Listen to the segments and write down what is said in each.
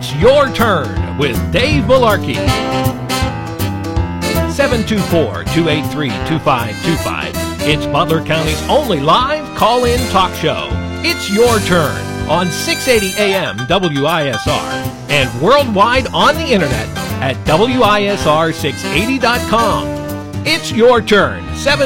It's Your Turn with Dave Malarkey. 724-283-2525. It's Butler County's only live call-in talk show. It's Your Turn on 680 AM WISR and worldwide on the internet at WISR680.com. It's Your Turn,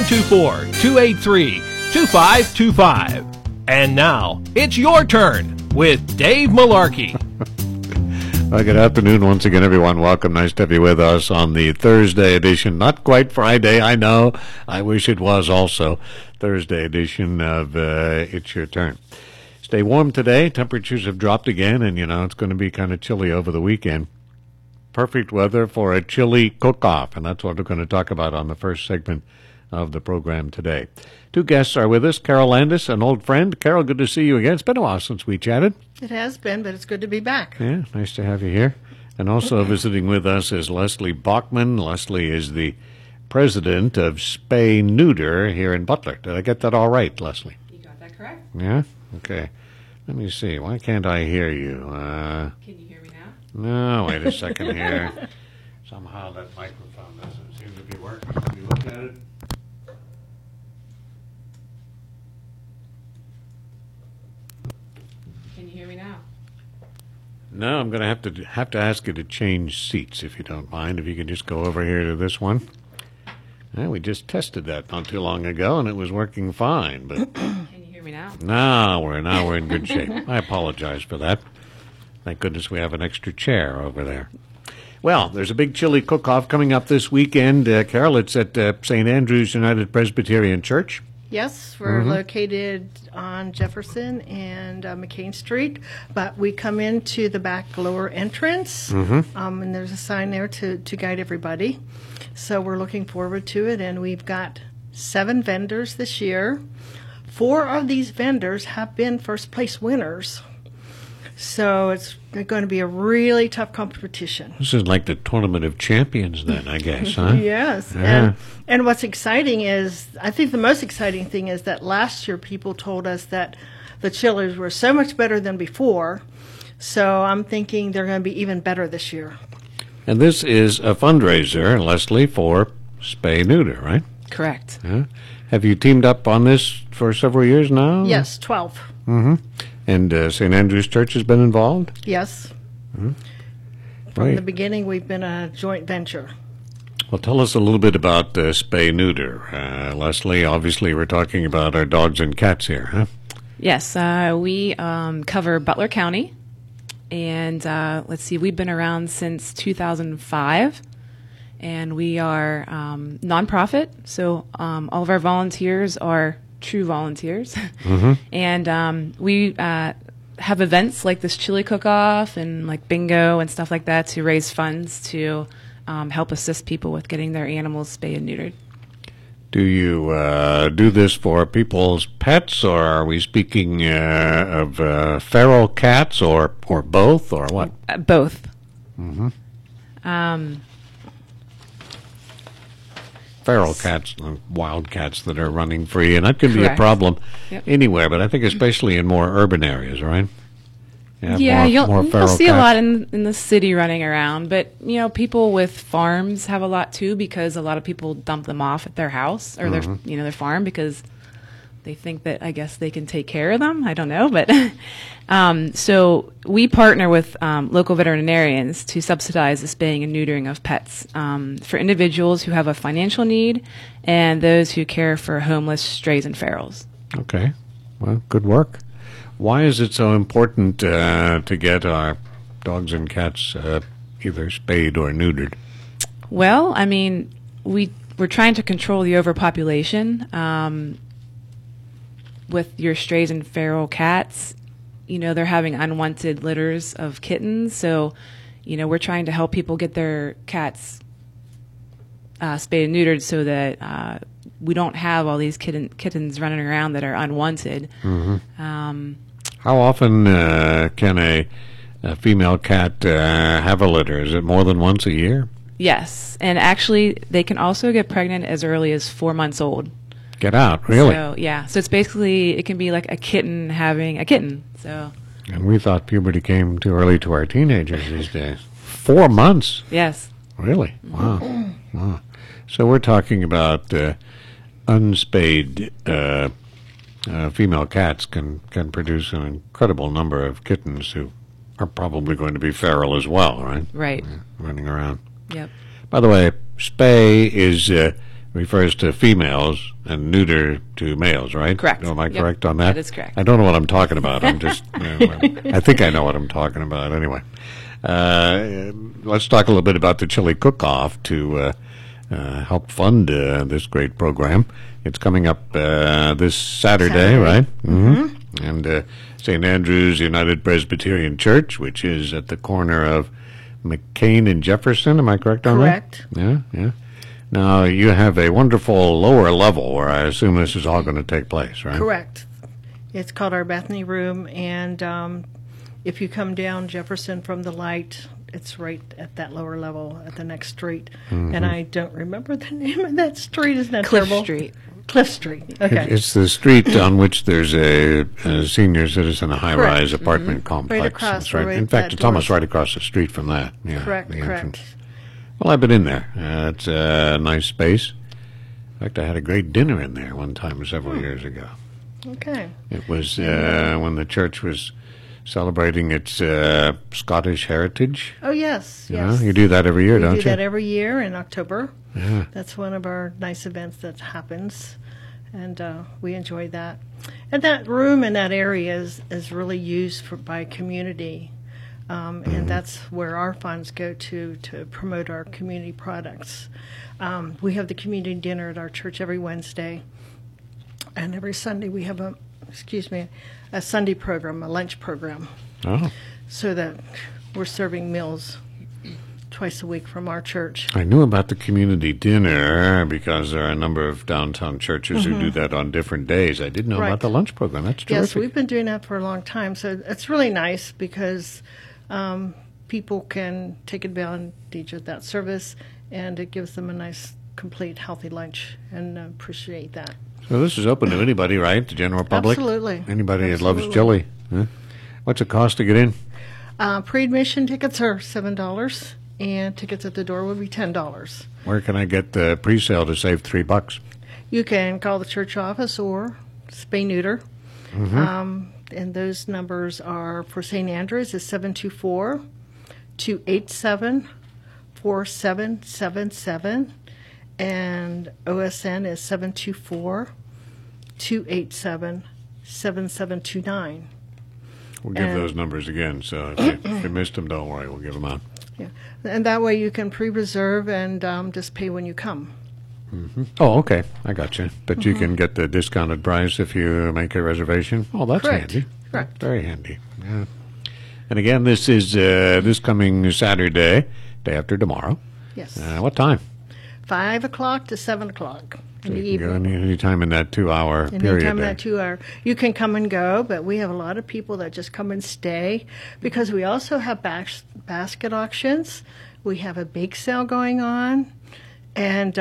724-283-2525. And now, it's Your Turn with Dave Malarkey. Well, good afternoon once again, everyone. Welcome. Nice to have you with us on the Thursday edition. Not quite Friday, I know. I wish it was also Thursday edition of It's Your Turn. Stay warm today. Temperatures have dropped again, and, it's going to be kind of chilly over the weekend. Perfect weather for a chili cook-off, and that's what we're going to talk about on the first segment of the program today. Two guests are with us. Carol Landis, an old friend. Carol, good to see you again. It's been a while since we chatted. It has been, but it's good to be back. Yeah, nice to have you here. And also visiting with us is Leslie Bachman. Leslie is the president of Spay Neuter here in Butler. Did I get that all right, Leslie? You got that correct. Yeah? Okay. Let me see. Why can't I hear you? Can you hear me now? No, wait a second here. Somehow that microphone doesn't seem to be working. Have you looked at it? Can you hear me now? No, I'm going to have to ask you to change seats, if you don't mind. If you could just go over here to this one. Yeah, we just tested that not too long ago, and it was working fine. But Can you hear me now? now we're in good shape. I apologize for that. Thank goodness we have an extra chair over there. Well, there's a big chili cook-off coming up this weekend. Carol, it's at St. Andrew's United Presbyterian Church. Yes, we're located on Jefferson and McCain Street, but we come into the back lower entrance, and there's a sign there to guide everybody. So we're looking forward to it, and we've got 7 vendors this year. 4 of these vendors have been first-place winners. So it's going to be a really tough competition. This is like the Tournament of Champions then, I guess, huh? Yes. Yeah. And what's exciting is, I think the most exciting thing is that last year people told us that the chilies were so much better than before. So I'm thinking they're going to be even better this year. And this is a fundraiser, Leslie, for Spay Neuter, right? Correct. Yeah. Have you teamed up on this for several years now? Yes, 12. Mm-hmm. And St. Andrew's Church has been involved? Yes. From Right. the beginning, we've been a joint venture. Well, tell us a little bit about Spay Neuter. Leslie, obviously we're talking about our dogs and cats here, huh? Yes, we cover Butler County, and let's see, we've been around since 2005, and we are nonprofit, so all of our volunteers are true volunteers, and we have events like this chili cook-off and like bingo and stuff like that to raise funds to help assist people with getting their animals spayed and neutered. Do you do this for people's pets, or are we speaking of feral cats, or both, or what? Both. Feral cats, wild cats that are running free, and that can be a Correct. problem Yep. anywhere, but I think especially in more urban areas, right? Yeah, more you'll feral see a cats. lot in the city running around, but people with farms have a lot too, because a lot of people dump them off at their house or their farm because they think that, I guess, they can take care of them. I don't know, but so we partner with local veterinarians to subsidize the spaying and neutering of pets for individuals who have a financial need and those who care for homeless strays and ferals. Okay, well, good work. Why is it so important to get our dogs and cats either spayed or neutered? Well, I mean, we're trying to control the overpopulation. With your strays and feral cats, they're having unwanted litters of kittens. So, we're trying to help people get their cats spayed and neutered so that we don't have all these kittens running around that are unwanted. How often can a female cat have a litter? Is it more than once a year? Yes, and actually they can also get pregnant as early as 4 months old. Get out, really? So, yeah. So it's basically, it can be like a kitten having a kitten. So And we thought puberty came too early to our teenagers these days. 4 months? Yes. Really? Wow. Wow. So we're talking about unspayed female cats can produce an incredible number of kittens who are probably going to be feral as well, right? Right. Running around. Yep. By the way, spay is refers to females and neuter to males, right? Correct. Am I Yep. correct on that? That is correct. I don't know what I'm talking about. I'm just, I think I know what I'm talking about. Anyway, let's talk a little bit about the Chili Cook-Off to help fund this great program. It's coming up this Saturday, right? Mm-hmm. And St. Andrew's United Presbyterian Church, which is at the corner of McCain and Jefferson. Am I correct on Correct. that? Yeah, yeah. Now, you have a wonderful lower level where I assume this is all going to take place, right? Correct. It's called our Bethany Room, and if you come down Jefferson from the light, it's right at that lower level at the next street. Mm-hmm. And I don't remember the name of that street. Isn't that Cliff terrible? Street. Cliff Street. Okay. It's the street on which there's a senior citizen, a high-rise Correct. apartment complex. Right across, That's right. right In at fact, that it's almost door. right across the street from that. Yeah, Correct, the correct. entrance. Well, I've been in there. It's a nice space. In fact, I had a great dinner in there one time several years ago. Okay. It was when the church was celebrating its Scottish heritage. Oh, yes, You know, yes. you do that every year, We don't do you? that every year in October. Yeah. That's one of our nice events that happens, and we enjoy that. And that room in that area is really used by community, and that's where our funds go to promote our community products. We have the community dinner at our church every Wednesday, and every Sunday we have a Sunday program, a lunch program, Oh, so that we're serving meals twice a week from our church. I knew about the community dinner because there are a number of downtown churches who do that on different days. I didn't know Right. about the lunch program. That's terrific. Yes, we've been doing that for a long time, so it's really nice because people can take advantage of that service, and it gives them a nice, complete, healthy lunch, and appreciate that. So this is open to anybody, right? The general public? Absolutely. Anybody that loves Absolutely. chili. Huh? What's it cost to get in? Pre-admission tickets are $7, and tickets at the door will be $10. Where can I get the pre-sale to save $3? You can call the church office or spay neuter. And those numbers are for St. Andrews is 724-287-4777, and OSN is 724-287-7729. We'll give And- those numbers again. So if you missed them, don't worry. We'll give them out. Yeah. And that way you can pre-reserve and just pay when you come. Oh, okay. I got you. But you can get the discounted price if you make a reservation. Oh, that's Correct. handy. Correct. Very handy. Yeah. And again, this is this coming Saturday, day after tomorrow. Yes. What time? 5 o'clock to 7 o'clock in the You can go evening. any time in that 2-hour period. Anytime in there. that 2 hour. You can come and go, but we have a lot of people that just come and stay because we also have basket auctions. We have a bake sale going on, and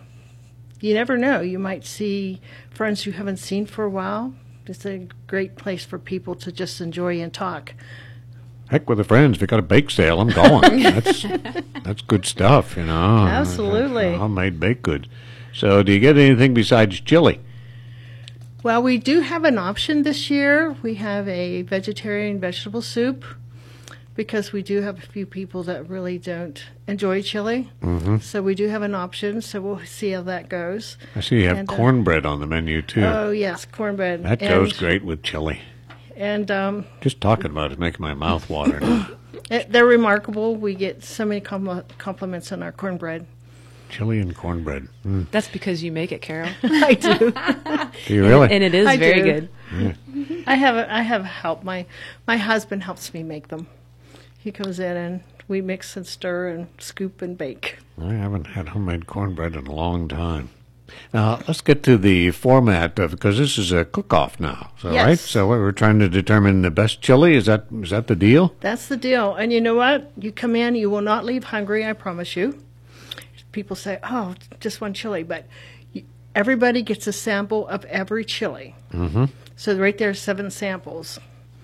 you never know. You might see friends you haven't seen for a while. It's a great place for people to just enjoy and talk. Heck with the friends. If you got a bake sale, I'm going. That's good stuff, you know. Absolutely. Homemade baked goods. So do you get anything besides chili? Well, we do have an option this year. We have a vegetarian vegetable soup because we do have a few people that really don't enjoy chili. So we do have an option, so we'll see how that goes. I see you have And, cornbread on the menu, too. Oh, yes, cornbread. that goes great with chili. And Just talking about it is making my mouth water now. they're remarkable. We get so many compliments on our cornbread. Chili and cornbread. That's because you make it, Carol. I do. Do you really? And it is I very do. good. I have help. My husband helps me make them. He comes in and we mix and stir and scoop and bake. I haven't had homemade cornbread in a long time. Now, let's get to the format of, because this is a cook-off now, so, Yes. right? So we're trying to determine the best chili. Is that the deal? That's the deal. And you know what? You come in, you will not leave hungry, I promise you. People say, oh, just one chili, but everybody gets a sample of every chili. So right there are 7 samples.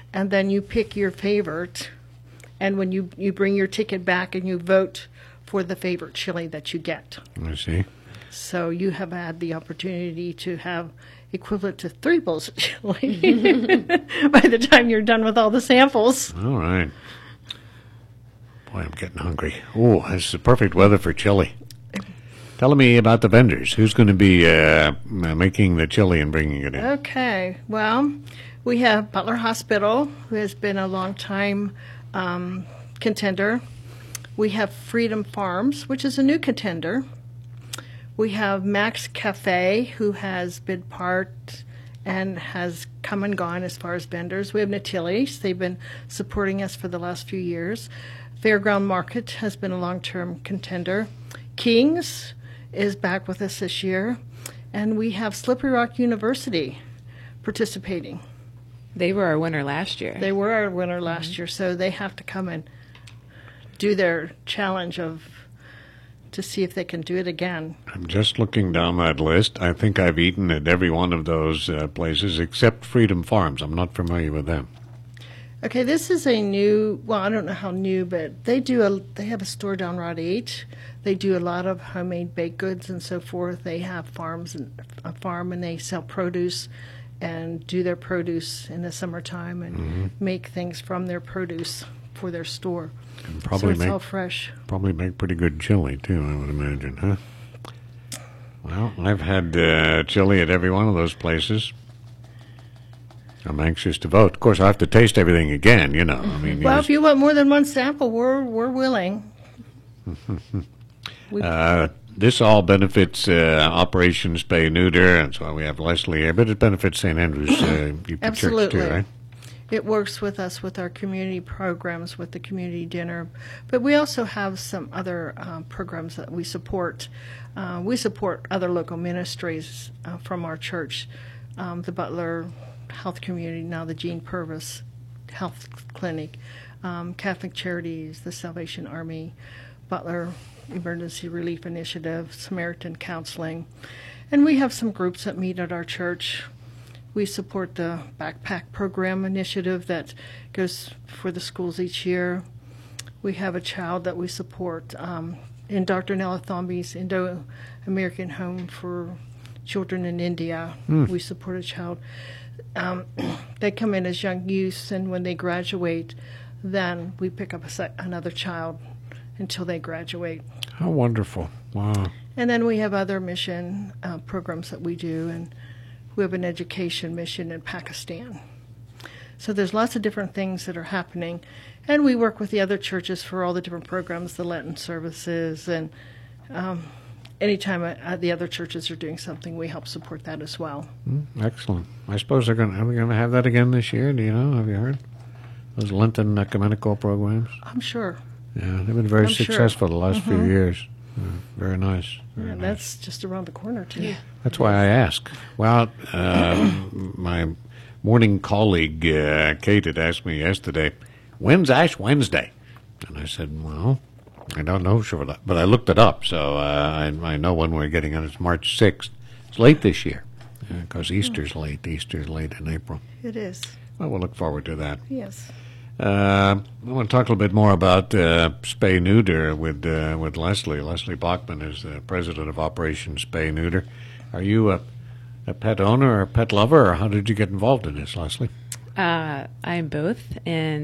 and then you pick your favorite. And when you bring your ticket back and you vote for the favorite chili that you get. I see. So you have had the opportunity to have equivalent to 3 bowls of chili by the time you're done with all the samples. All right. Boy, I'm getting hungry. Oh, this is the perfect weather for chili. Tell me about the vendors. Who's going to be making the chili and bringing it in? Okay. Well, we have Butler Hospital, who has been a long time contender. We have Freedom Farms, which is a new contender. We have Max Cafe, who has been part and has come and gone as far as vendors. We have Natilis. They've been supporting us for the last few years. Fairground Market has been a long-term contender. King's is back with us this year. And we have Slippery Rock University participating. They were our winner last year. They were our winner last year, so they have to come and do their challenge to see if they can do it again. I'm just looking down that list. I think I've eaten at every one of those places except Freedom Farms. I'm not familiar with them. Okay, this is a new, well, I don't know how new, but they have a store down Route 8. They do a lot of homemade baked goods and so forth. They have a farm and they sell produce and do their produce in the summertime and make things from their produce for their store. And probably so it's all fresh. Probably make pretty good chili too, I would imagine, huh? Well, I've had chili at every one of those places. I'm anxious to vote. Of course, I have to taste everything again, you know. I mean, well, if you want more than one sample, we're willing. This all benefits Operation Spay Neuter, and so we have Leslie here, but it benefits St. Andrew's Church too, right? It works with us with our community programs, with the community dinner, but we also have some other programs that we support. We support other local ministries from our church, the Butler Health Community, now the Gene Purvis Health Clinic, Catholic Charities, the Salvation Army, Butler Emergency Relief Initiative, Samaritan Counseling, and we have some groups that meet at our church. We support the Backpack Program initiative that goes for the schools each year. We have a child that we support in Dr. Nella Thomby's Indo-American Home for Children in India. We support a child. They come in as young youths, and when they graduate, then we pick up another child until they graduate. How wonderful. Wow. And then we have other mission programs that we do, and we have an education mission in Pakistan. So there's lots of different things that are happening, and we work with the other churches for all the different programs, the Lenten services, and anytime the other churches are doing something, we help support that as well. Excellent. I suppose are we going to have that again this year? Do you know? Have you heard? Those Lenten ecumenical programs? I'm sure. Yeah, they've been very successful the last few years. Very nice. Very nice. That's just around the corner, too. Yeah. That's why I ask. Well, my morning colleague, Kate, had asked me yesterday, when's Ash Wednesday? And I said, well, I don't know sure, but I looked it up, so I know when we're getting it. It's March 6th. It's late this year, because Easter's late. Easter's late in April. It is. Well, we'll look forward to that. Yes. I want to talk a little bit more about Spay Neuter with Leslie. Leslie Bachman is the president of Operation Spay Neuter. Are you a pet owner or a pet lover, or how did you get involved in this, Leslie? I'm both, and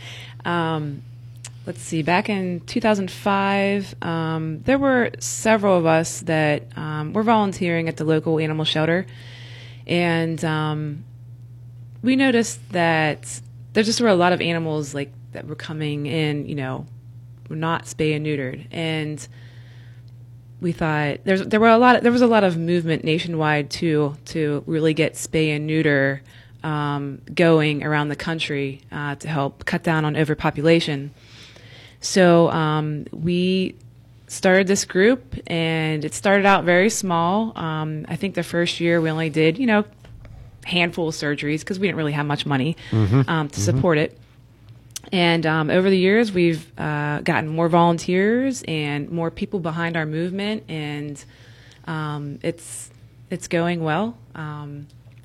let's see. Back in 2005, there were several of us that were volunteering at the local animal shelter, and we noticed that there just were a lot of animals like that were coming in, not spay and neutered, and we thought there was a lot of movement nationwide to really get spay and neuter going around the country to help cut down on overpopulation. So we started this group, and it started out very small. I think the first year we only did, handful of surgeries because we didn't really have much money to support it. And over the years, we've gotten more volunteers and more people behind our movement, and it's going well. The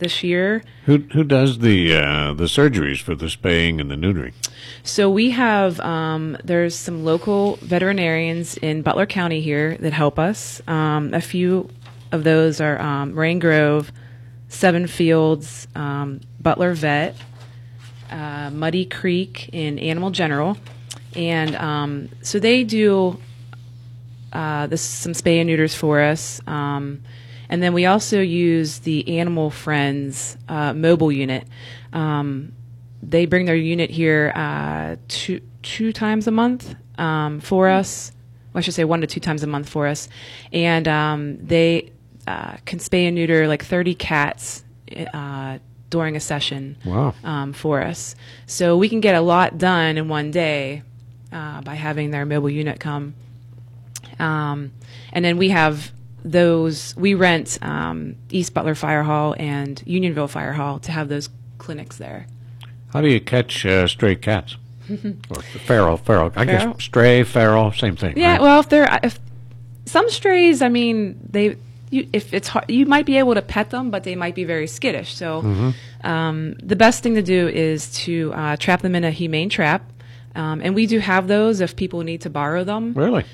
this year. Who does the surgeries for the spaying and the neutering? So we have there's some local veterinarians in Butler County here that help us. A few of those are Rain Grove, Seven Fields, Butler Vet, Muddy Creek in Animal General, and so they do some spay and neuters for us. And then we also use the Animal Friends mobile unit. They bring their unit here two times a month for us. Well, I should say 1 to 2 times a month for us. And they can spay and neuter like 30 cats during a session. Wow. For us. So we can get a lot done in one day by having their mobile unit come. And then we have we rent East Butler Fire Hall and Unionville Fire Hall to have those clinics there. How do you catch stray cats? Or feral. I guess stray, feral, same thing. Yeah, right? well, if some strays, I mean, if it's hard, you might be able to pet them, but they might be very skittish. So the best thing to do is to trap them in a humane trap. And we do have those if people need to borrow them. Really?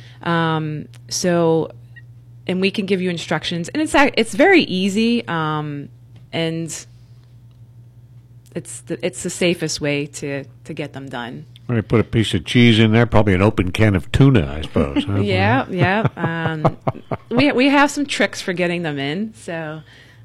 And we can give you instructions, and it's very easy, and it's the safest way to get them done. When they put a piece of cheese in there, probably an open can of tuna, I suppose. Huh? Yeah. We have some tricks for getting them in. So,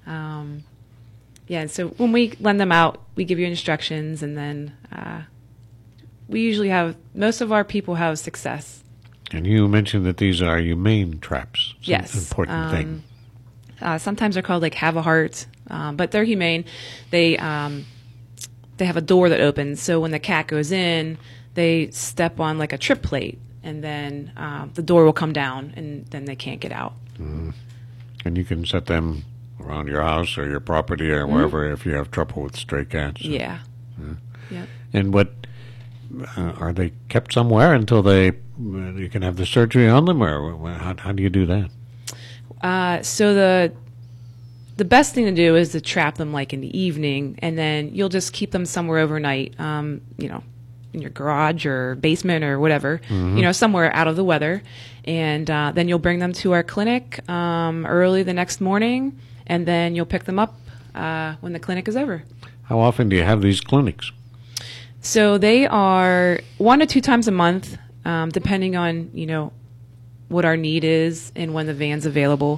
so when we lend them out, we give you instructions, and then we usually most of our people have success. And you mentioned that these are humane traps. It's yes. an important thing. Sometimes they're called like Have a Heart, but they're humane. They have a door that opens, so when the cat goes in, they step on like a trip plate, and then the door will come down, and then they can't get out. And you can set them around your house or your property or wherever if you have trouble with stray cats. Yeah. Yep. And what are they kept somewhere until you can have the surgery on them, or how do you do that? So the best thing to do is to trap them like in the evening, and then you'll just keep them somewhere overnight, in your garage or basement or whatever, somewhere out of the weather. And then you'll bring them to our clinic early the next morning, and then you'll pick them up when the clinic is over. How often do you have these clinics? So they are 1 to 2 times a month, depending on, what our need is and when the van's available.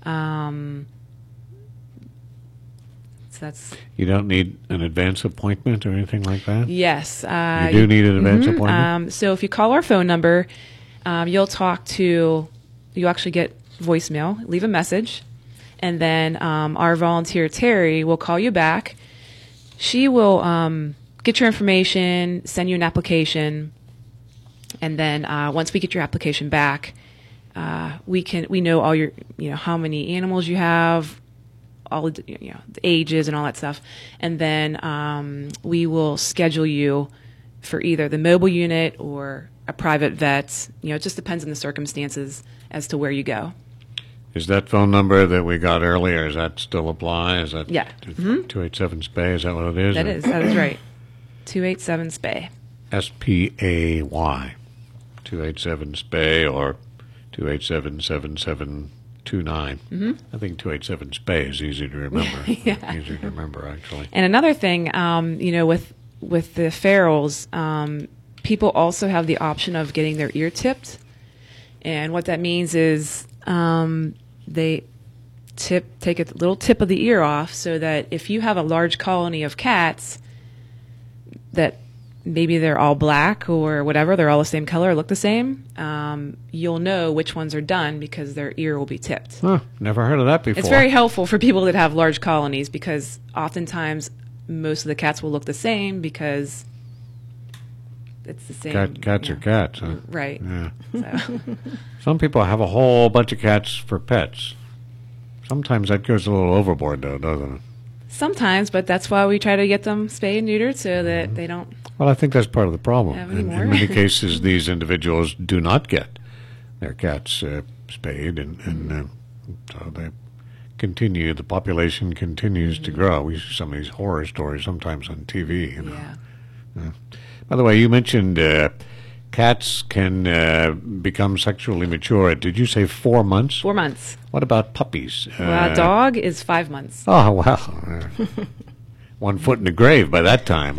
You don't need an advance appointment or anything like that? Yes. You do need an advance appointment? So if you call our phone number, you'll actually get voicemail, leave a message, and then our volunteer, Terry, will call you back. She will get your information, send you an application, and then once we get your application back, we know all your, how many animals you have, all the ages and all that stuff, and then we will schedule you for either the mobile unit or a private vet. It just depends on the circumstances as to where you go. Is that phone number that we got earlier, does that still apply? Is that 287-SPAY? Is that what it is? That is right. 287-SPAY. SPAY. 287-SPAY or 287-7729. I think 287-SPAY is easy to remember. Yeah. Easier to remember, actually. And another thing, with the ferals, people also have the option of getting their ear tipped. And what that means is they take a little tip of the ear off, so that if you have a large colony of cats that maybe they're all black or whatever, they're all the same color, look the same, you'll know which ones are done because their ear will be tipped. Huh, never heard of that before. It's very helpful for people that have large colonies, because oftentimes most of the cats will look the same because it's the same. Cats are cats, huh? Right. Yeah. So. Some people have a whole bunch of cats for pets. Sometimes that goes a little overboard, though, doesn't it? Sometimes, but that's why we try to get them spayed and neutered, so that they don't. Well, I think that's part of the problem. In many cases, these individuals do not get their cats spayed, and so they continue. The population continues to grow. We see some of these horror stories sometimes on TV. Yeah. By the way, you mentioned cats can become sexually mature at, did you say 4 months? 4 months. What about puppies? Dog is 5 months. Oh, wow. 1 foot in the grave by that time.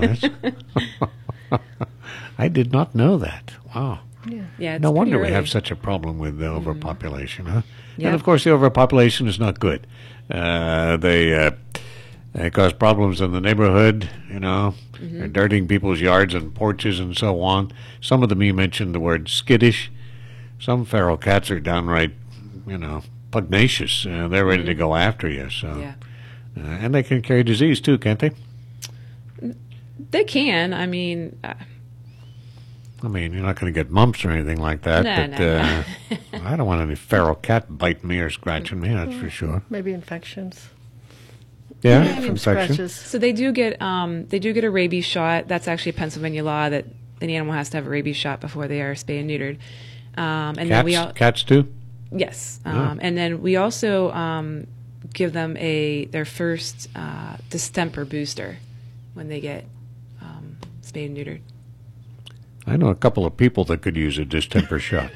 I did not know that. Wow. Yeah, it's no wonder pretty we have early. such a problem with the overpopulation, huh? Yeah. And of course, the overpopulation is not good. They cause problems in the neighborhood. They're dirtying people's yards and porches and so on. Some of them, you mentioned the word skittish. Some feral cats are downright, pugnacious. They're ready to go after you. So, Yeah. And they can carry disease too, can't they? They can. I mean, you're not going to get mumps or anything like that. No. I don't want any feral cat biting me or scratching me, that's for sure. Maybe infections. Yeah, From infection. scratches. so they do get a rabies shot. That's actually a Pennsylvania law that an animal has to have a rabies shot before they are spayed and neutered. And then Cats too? yes, and then we also give them their first distemper booster when they get spayed and neutered. I know a couple of people that could use a distemper shot.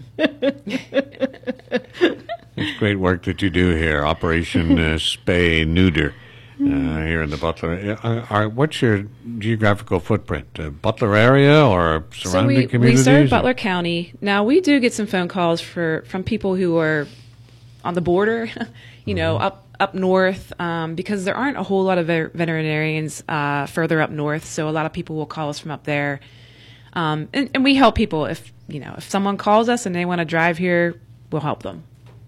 It's great work that you do here, Operation Spay Neuter, here in the Butler. What's your geographical footprint? Butler area or surrounding So communities? we serve Butler County. Now we do get some phone calls from people who are on the border, up north, because there aren't a whole lot of veterinarians further up north. So a lot of people will call us from up there. And we help people if someone calls us and they want to drive here, we'll help them.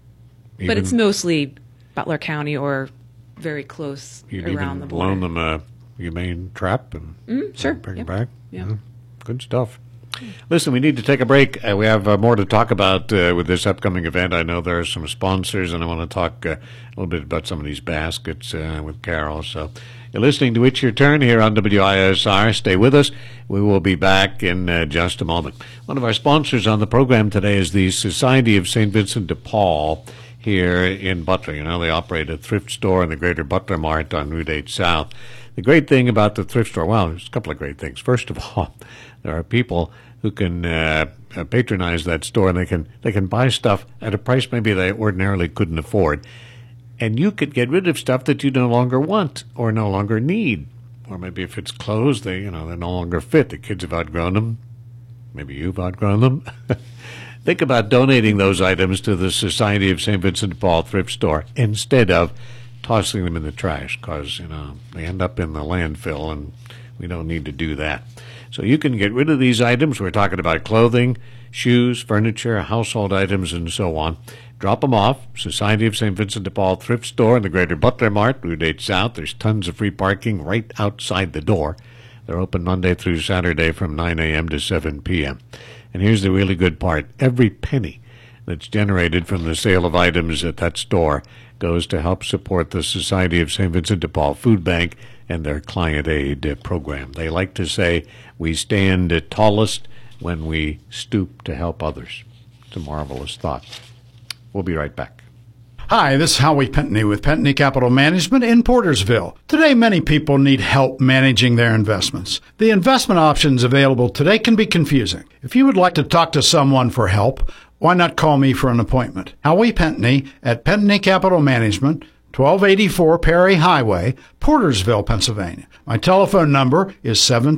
But it's mostly Butler County or very close around the border. Loan them a humane trap and sure. bring Yep. it back. Yep. Good stuff. Listen, we need to take a break. We have more to talk about with this upcoming event. I know there are some sponsors, and I want to talk a little bit about some of these baskets with Carol. So you're listening to It's Your Turn here on WISR. Stay with us. We will be back in just a moment. One of our sponsors on the program today is the Society of St. Vincent de Paul here in Butler. They operate a thrift store in the Greater Butler Mart on Route 8 South. The great thing about the thrift store, well, there's a couple of great things. First of all, there are people who can patronize that store, and they can buy stuff at a price maybe they ordinarily couldn't afford. And you could get rid of stuff that you no longer want or no longer need. Or maybe if it's clothes, they're no longer fit. The kids have outgrown them. Maybe you've outgrown them. Think about donating those items to the Society of St. Vincent de Paul thrift store instead of tossing them in the trash, because they end up in the landfill, and we don't need to do that. So you can get rid of these items. We're talking about clothing, shoes, furniture, household items, and so on. Drop them off. Society of St. Vincent de Paul thrift store in the Greater Butler Mart, Route 8 South. There's tons of free parking right outside the door. They're open Monday through Saturday from 9 a.m. to 7 p.m. And here's the really good part. Every penny that's generated from the sale of items at that store goes to help support the Society of St. Vincent de Paul Food Bank and their client aid program. They like to say, we stand tallest when we stoop to help others. It's a marvelous thought. We'll be right back. Hi, this is Howie Pentney with Pentney Capital Management in Portersville. Today, many people need help managing their investments. The investment options available today can be confusing. If you would like to talk to someone for help, why not call me for an appointment? Howie Pentney at Pentney Capital Management, 1284 Perry Highway, Portersville, Pennsylvania. My telephone number is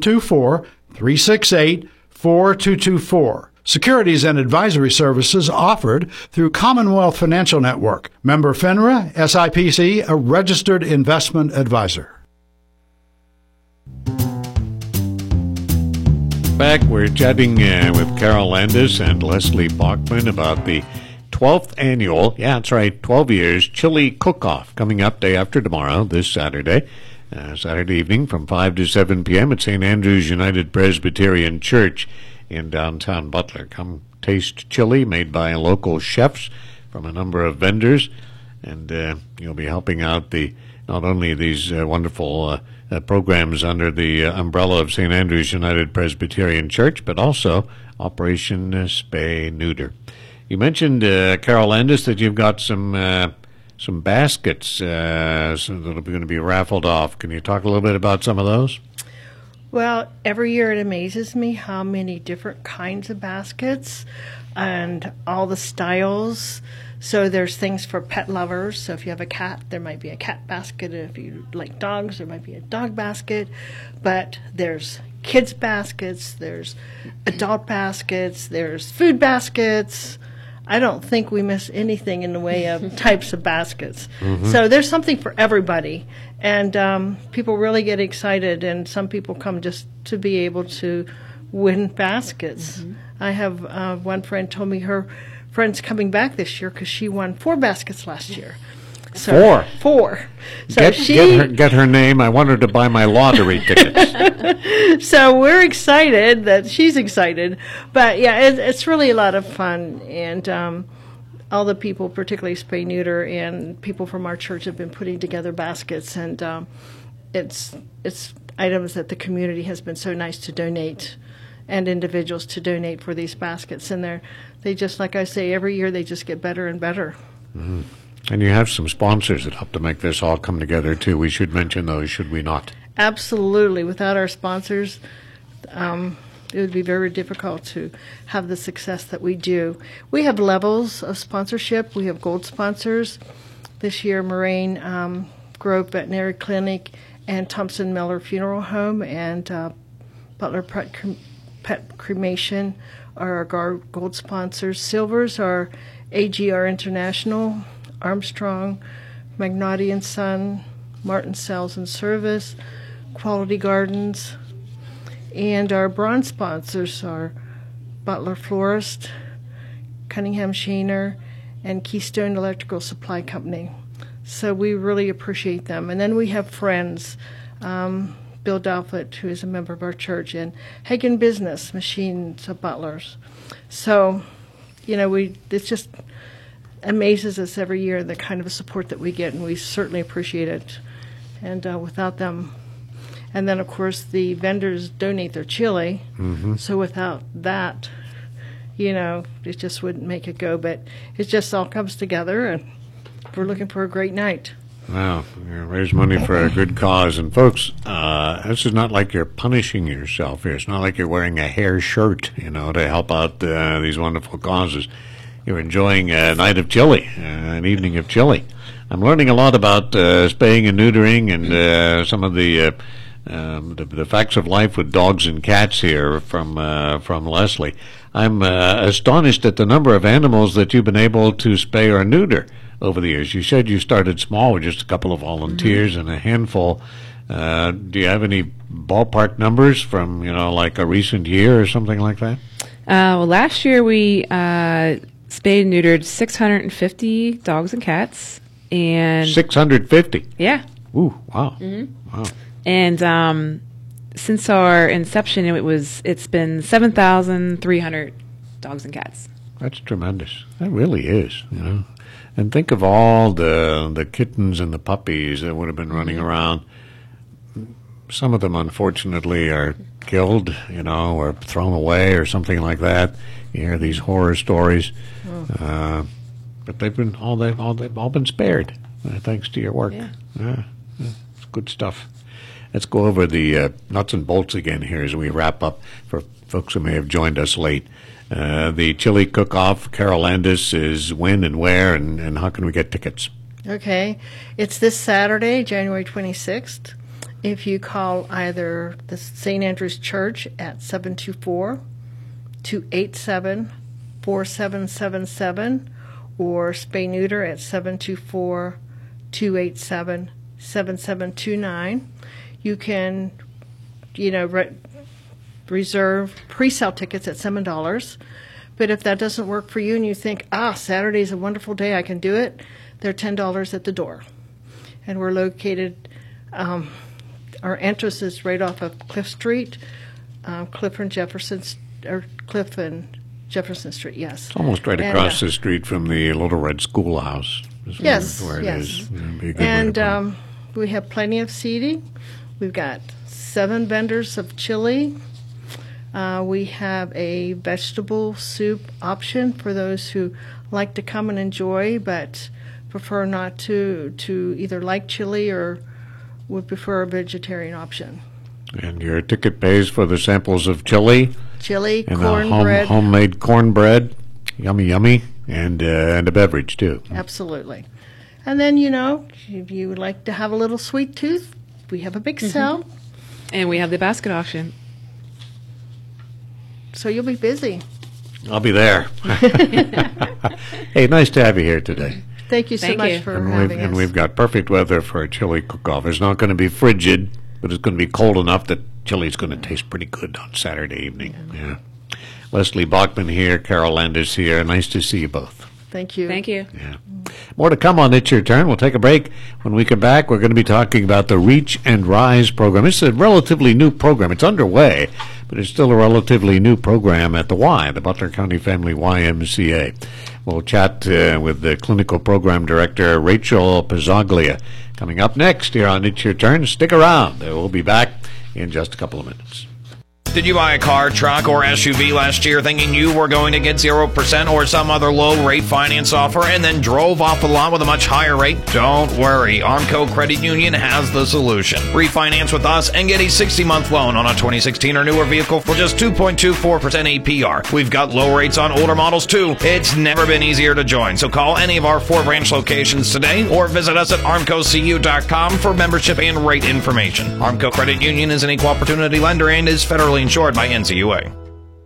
724-368-4224. Securities and advisory services offered through Commonwealth Financial Network. Member FINRA, SIPC, a registered investment advisor. Back, we're chatting with Carol Landis and Leslie Bachman about the 12th annual, 12 years, Chili Cook-Off coming up day after tomorrow, this Saturday. Saturday evening from 5 to 7 p.m. at St. Andrew's United Presbyterian Church in downtown Butler. Come taste chili made by local chefs from a number of vendors, and you'll be helping out not only these wonderful programs under the umbrella of St. Andrew's United Presbyterian Church, but also Operation Spay Neuter. You mentioned, Carol Landis, that you've got some some baskets that are going to be raffled off. Can you talk a little bit about some of those? Well, every year it amazes me how many different kinds of baskets and all the styles. So there's things for pet lovers. So if you have a cat, there might be a cat basket. If you like dogs, there might be a dog basket. But there's kids baskets, there's adult baskets, there's food baskets. I don't think we miss anything in the way of types of baskets. Mm-hmm. So there's something for everybody. And people really get excited, and some people come just to be able to win baskets. Mm-hmm. I have one friend told me her friend's coming back this year because she won 4 baskets last year. So, 4. So get her name. I want her to buy my lottery tickets. So we're excited that she's excited. But yeah, it's really a lot of fun. And all the people, particularly Spay Neuter and people from our church, have been putting together baskets. And it's items that the community has been so nice to donate, and individuals to donate for these baskets. And they just, like I say, every year they just get better and better. Mm-hmm. And you have some sponsors that help to make this all come together, too. We should mention those, should we not? Absolutely. Without our sponsors, it would be very difficult to have the success that we do. We have levels of sponsorship. We have gold sponsors. This year, Moraine Grove Veterinary Clinic and Thompson Miller Funeral Home and Butler Pet Cremation are our gold sponsors. Silvers are AGR International, Armstrong, Magnati and Son, Martin Sales and Service, Quality Gardens, and our bronze sponsors are Butler Florist, Cunningham Sheener, and Keystone Electrical Supply Company. So we really appreciate them. And then we have friends, Bill Dalfett, who is a member of our church, and Hagen Business Machines of Butlers. So, it's just amazes us every year the kind of support that we get, and we certainly appreciate it. And without them, and then of course the vendors donate their chili, mm-hmm. So without that, it just wouldn't make it go. But it just all comes together, and we're looking for a great night. Wow, you raise money for a good cause. And folks, this is not like you're punishing yourself here. It's not like you're wearing a hair shirt, to help out these wonderful causes. You're enjoying a night of chili, an evening of chili. I'm learning a lot about spaying and neutering and some of the facts of life with dogs and cats here from Leslie. I'm astonished at the number of animals that you've been able to spay or neuter over the years. You said you started small with just a couple of volunteers, mm-hmm. and a handful. Do you have any ballpark numbers from, like a recent year or something like that? Well, last year we spayed and neutered 650 dogs and cats. And 650? Yeah. Ooh, wow. Mm-hmm. Wow. And since our inception, it's been 7,300 dogs and cats. That's tremendous. That really is, And think of all the kittens and the puppies that would have been running mm-hmm. around. Some of them, unfortunately, are killed, or thrown away or something like that. You hear these horror stories, but they've all been spared, thanks to your work. Yeah, it's good stuff. Let's go over the nuts and bolts again here as we wrap up for folks who may have joined us late. The Chili Cook-Off, Carol Landis, is when and where, and how can we get tickets? Okay, it's this Saturday, January 26th. If you call either the St. Andrew's Church at 724-287-4777 or Spay Neuter at 724-287-7729, you can, reserve pre-sale tickets at $7. But if that doesn't work for you and you think, Saturday's a wonderful day, I can do it, they're $10 at the door. And we're located... our entrance is right off of Cliff Street, Cliff and Jefferson Street, yes. It's almost right across the street from the Little Red Schoolhouse. Yes, where it yes. is. Be a good And we have plenty of seating. We've got 7 vendors of chili. We have a vegetable soup option for those who like to come and enjoy, but prefer not to either like chili or would prefer a vegetarian option. And your ticket pays for the samples of chili Chili, and cornbread. homemade cornbread, yummy, yummy, and a beverage too. Absolutely. And then, if you would like to have a little sweet tooth, we have a big sale. And we have the basket auction. So you'll be busy. I'll be there. Hey, nice to have you here today. Thank you so Thank much you. for And having us. we've got perfect weather for a chili cook-off. It's not going to be frigid, but it's going to be cold enough that chili's going to taste pretty good on Saturday evening. Yeah. Leslie Bachman here, Carol Landis here. Nice to see you both. Thank you. Thank you. Yeah. More to come on It's Your Turn. We'll take a break. When we come back, we're going to be talking about the Reach and Rise program. It's a relatively new program. It's underway, but it's still a relatively new program at the Y, the Butler County Family YMCA. We'll chat with the clinical program director, Rachel Pizzaglia, coming up next here on It's Your Turn. Stick around. We'll be back in just a couple of minutes. Did you buy a car, truck, or SUV last year thinking you were going to get 0% or some other low-rate finance offer and then drove off the lot with a much higher rate? Don't worry. Armco Credit Union has the solution. Refinance with us and get a 60-month loan on a 2016 or newer vehicle for just 2.24% APR. We've got low rates on older models, too. It's never been easier to join, so call any of our 4 branch locations today or visit us at armcocu.com for membership and rate information. Armco Credit Union is an equal opportunity lender and is federally insured by NCUA.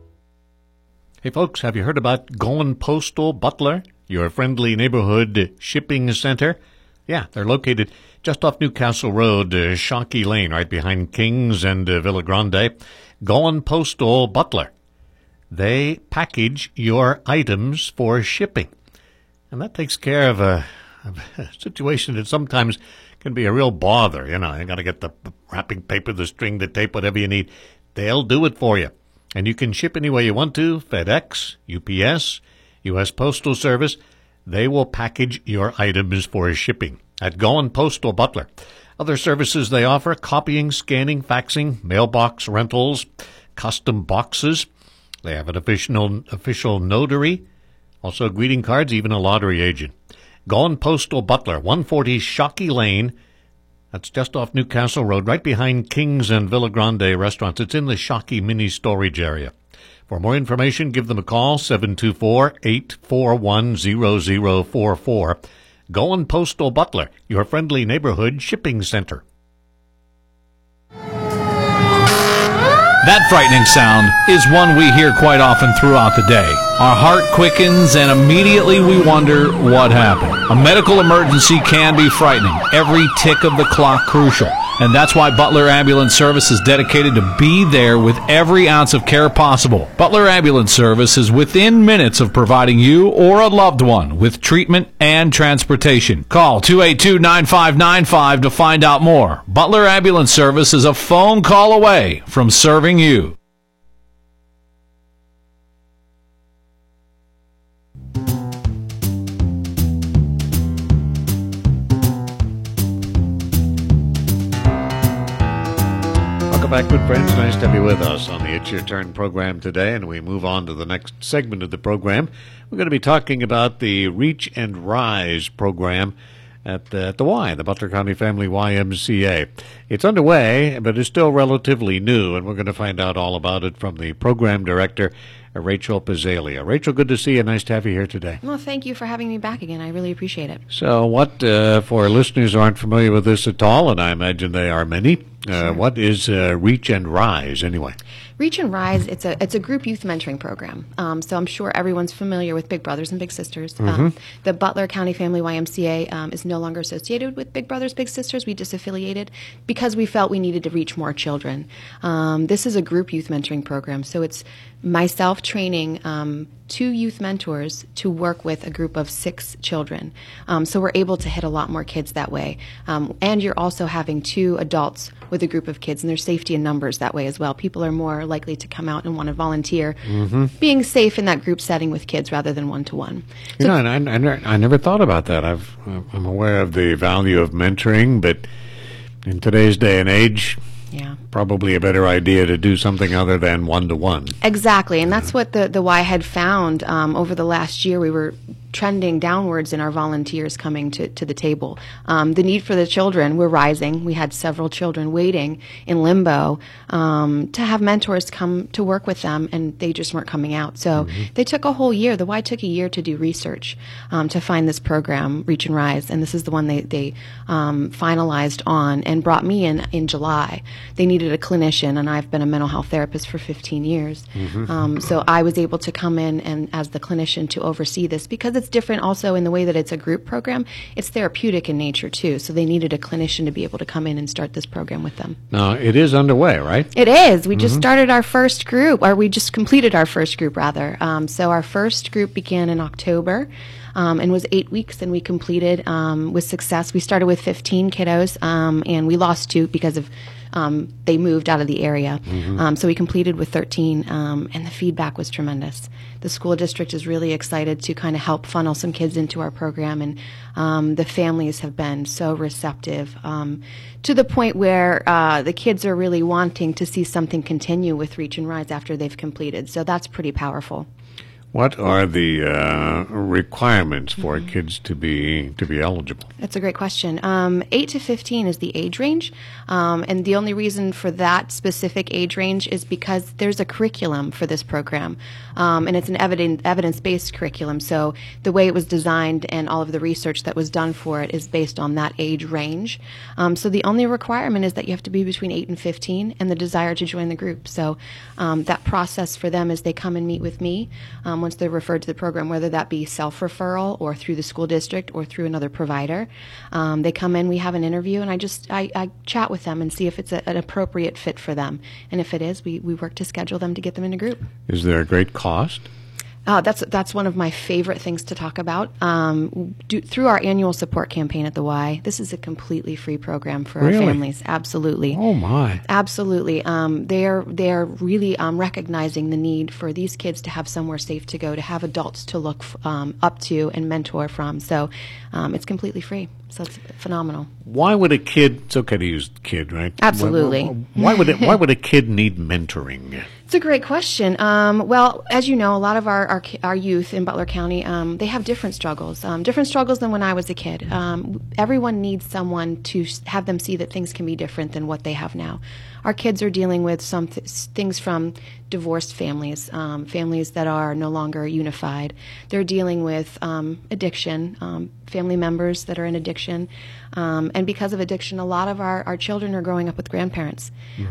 Hey folks, have you heard about Golan Postal Butler, your friendly neighborhood shipping center? Yeah, they're located just off Newcastle Road, Shockey Lane, right behind Kings and Villa Grande. Golan Postal Butler. They package your items for shipping. And that takes care of a situation that sometimes can be a real bother. You got to get the wrapping paper, the string, the tape, whatever you need. They'll do it for you. And you can ship any way you want to. FedEx, UPS, U.S. Postal Service. They will package your items for shipping at Golan Postal Butler. Other services they offer: copying, scanning, faxing, mailbox rentals, custom boxes. They have an official notary, also greeting cards, even a lottery agent. Golan Postal Butler, 140 Shockey Lane. That's just off Newcastle Road, right behind Kings and Villa Grande restaurants. It's in the Shockey mini storage area. For more information, give them a call, 724-841-0044. Golan Postal Butler, your friendly neighborhood shipping center. That frightening sound is one we hear quite often throughout the day. Our heart quickens and immediately we wonder what happened. A medical emergency can be frightening, every tick of the clock crucial. And that's why Butler Ambulance Service is dedicated to be there with every ounce of care possible. Butler Ambulance Service is within minutes of providing you or a loved one with treatment and transportation. Call 282-9595 to find out more. Butler Ambulance Service is a phone call away from serving you. Welcome back, good friends. Nice to have you with us on the It's Your Turn program today, and we move on to the next segment of the program. We're going to be talking about the Reach and Rise program at the Y, the Butler County Family YMCA. It's underway, but it's still relatively new, and we're going to find out all about it from the program director, Rachel Pizzaglia. Rachel, good to see you. Nice to have you here today. Well, thank you for having me back again. I really appreciate it. So what, for listeners who aren't familiar with this at all, and I imagine they are many, sure. What is Reach and Rise anyway? Reach and Rise, it's a group youth mentoring program. So I'm sure everyone's familiar with Big Brothers and Big Sisters. Mm-hmm. The Butler County Family YMCA is no longer associated with Big Brothers Big Sisters. We disaffiliated because we felt we needed to reach more children. This is a group youth mentoring program. So it's myself training 2 youth mentors to work with a group of 6 children. So we're able to hit a lot more kids that way. And you're also having 2 adults with a group of kids, and there's safety in numbers that way as well. People are more likely to come out and want to volunteer, being safe in that group setting with kids rather than one-to-one. You know, and I never thought about that. I'm aware of the value of mentoring, but in today's day and age, probably a better idea to do something other than one-to-one. Exactly, and that's what the Y had found over the last year. We were trending downwards in our volunteers coming to the table. The need for the children were rising. We had several children waiting in limbo to have mentors come to work with them, and they just weren't coming out. So they took a whole year. The Y took a year to do research to find this program, Reach and Rise, and this is the one they finalized on and brought me in July. They needed a clinician, and I've been a mental health therapist for 15 years. So I was able to come in and as the clinician to oversee this, because it's different also in the way that it's a group program. It's therapeutic in nature too, so they needed a clinician to be able to come in and start this program with them. Now, it is underway, right? It is. We just started our first group, or we just completed our first group rather. So our first group began in October. And was 8 weeks, and we completed with success. We started with 15 kiddos, and we lost 2 because of they moved out of the area. So we completed with 13, and the feedback was tremendous. The school district is really excited to kind of help funnel some kids into our program, and the families have been so receptive to the point where the kids are really wanting to see something continue with Reach and Rise after they've completed. So that's pretty powerful. What are the requirements for kids to be eligible? That's a great question. 8 to 15 is the age range, and the only reason for that specific age range is because there's a curriculum for this program, and it's an evidence-based curriculum. So the way it was designed and all of the research that was done for it is based on that age range. So the only requirement is that you have to be between 8 and 15, and the desire to join the group. So that process for them is they come and meet with me. Once they're referred to the program, whether that be self-referral or through the school district or through another provider. They come in, we have an interview, and I chat with them and see if it's an appropriate fit for them. And if it is, we work to schedule them to get them in a group. Is there a great cost? That's one of my favorite things to talk about. Through our annual support campaign at the Y, this is a completely free program for our families. Absolutely. Oh my! Absolutely. They're really recognizing the need for these kids to have somewhere safe to go, to have adults to look up to and mentor from. So it's completely free. So it's phenomenal. Why would a kid? It's okay to use kid, right? Absolutely. Why would a kid need mentoring? It's a great question. Well, as you know, a lot of our youth in Butler County, they have different struggles than when I was a kid. Everyone needs someone to have them see that things can be different than what they have now. Our kids are dealing with some things from divorced families, families that are no longer unified. They're dealing with addiction, family members that are in addiction. And because of addiction, a lot of our children are growing up with grandparents.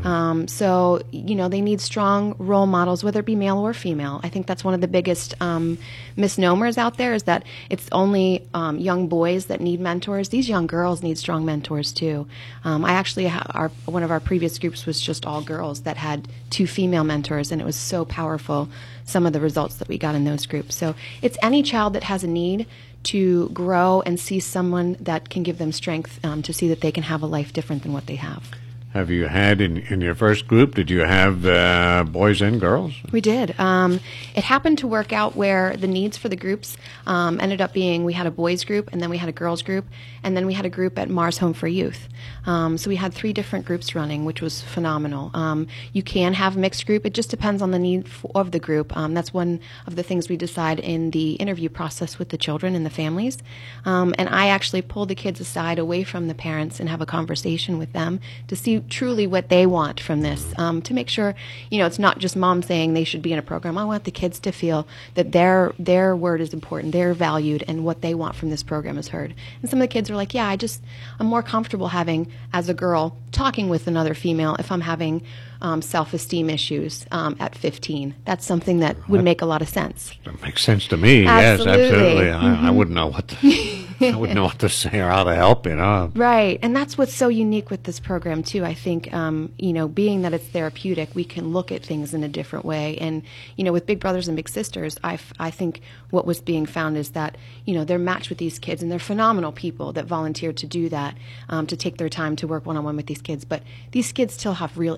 So, they need strong role models, whether it be male or female. I think that's one of the biggest misnomers out there, is that it's only young boys that need mentors. These young girls need strong mentors too. I actually, one of our previous groups was just all girls that had 2 female mentors, and it was so powerful, some of the results that we got in those groups. So it's any child that has a need to grow and see someone that can give them strength to see that they can have a life different than what they have. Have you had in your first group, did you have boys and girls? We did. It happened to work out where the needs for the groups ended up being, we had a boys group, and then we had a girls group, and then we had a group at Mars Home for Youth. So we had 3 different groups running, which was phenomenal. You can have mixed group. It just depends on the need of the group. That's one of the things we decide in the interview process with the children and the families. And I actually pull the kids aside away from the parents and have a conversation with them to see truly what they want from this, to make sure, it's not just mom saying they should be in a program. I want the kids to feel that their word is important, they're valued, and what they want from this program is heard. And some of the kids are like, yeah, I'm more comfortable having, as a girl, talking with another female if I'm having self-esteem issues at 15. That's something that would make a lot of sense. That makes sense to me. Absolutely. Yes, absolutely. I wouldn't know what I wouldn't know what to say or how to help, Right, and that's what's so unique with this program too. I think, being that it's therapeutic, we can look at things in a different way. And with Big Brothers and Big Sisters, I think what was being found is that they're matched with these kids, and they're phenomenal people that volunteer to do that, to take their time to work one-on-one with these kids. But these kids still have real issues.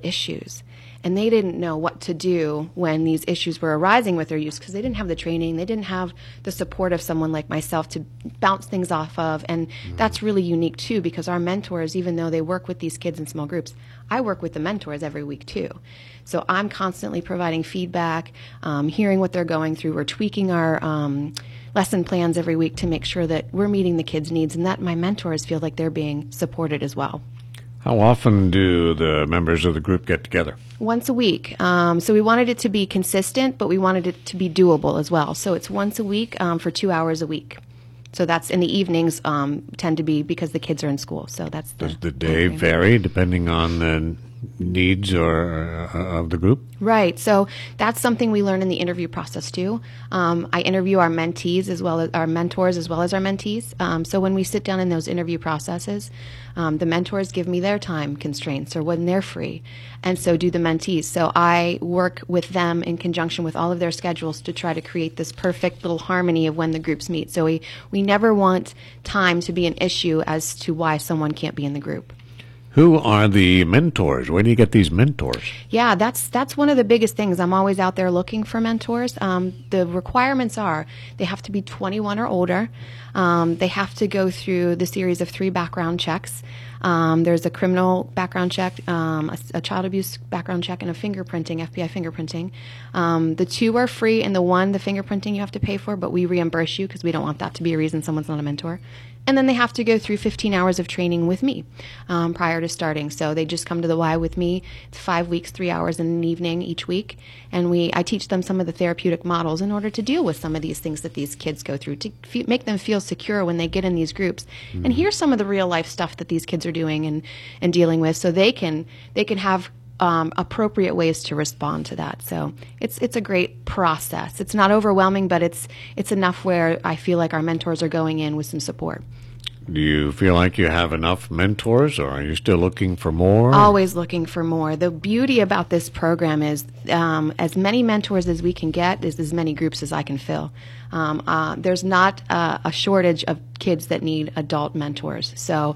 issues. And they didn't know what to do when these issues were arising with their youth because they didn't have the training, they didn't have the support of someone like myself to bounce things off of. And that's really unique too, because our mentors, even though they work with these kids in small groups, I work with the mentors every week too. So I'm constantly providing feedback, hearing what they're going through. We're tweaking our lesson plans every week to make sure that we're meeting the kids' needs and that my mentors feel like they're being supported as well. How often do the members of the group get together? Once a week. So we wanted it to be consistent, but we wanted it to be doable as well. So it's once a week for 2 hours a week. So that's in the evenings tend to be because the kids are in school. So that's Does the day vary depending on the needs of the group? Right. So that's something we learn in the interview process too. I interview our mentees as well as our mentors as well as our mentees. So when we sit down in those interview processes, the mentors give me their time constraints or when they're free, and so do the mentees. So I work with them in conjunction with all of their schedules to try to create this perfect little harmony of when the groups meet. So we never want time to be an issue as to why someone can't be in the group. Who are the mentors? Where do you get these mentors? Yeah, that's one of the biggest things. I'm always out there looking for mentors. The requirements are they have to be 21 or older. They have to go through the series of 3 background checks. There's a criminal background check, a child abuse background check, and a fingerprinting, FBI fingerprinting. The 2 are free, and the 1, the fingerprinting, you have to pay for, but we reimburse you because we don't want that to be a reason someone's not a mentor. And then they have to go through 15 hours of training with me prior to starting. So they just come to the Y with me. It's 5 weeks, 3 hours in an evening each week. And I teach them some of the therapeutic models in order to deal with some of these things that these kids go through, to make them feel secure when they get in these groups. Mm-hmm. And here's some of the real life stuff that these kids are doing and dealing with, so they can have appropriate ways to respond to that. So it's a great process. It's not overwhelming, but it's enough where I feel like our mentors are going in with some support. Do you feel like you have enough mentors, or are you still looking for more? Always looking for more. The beauty about this program is as many mentors as we can get is as many groups as I can fill. There's not a shortage of kids that need adult mentors. So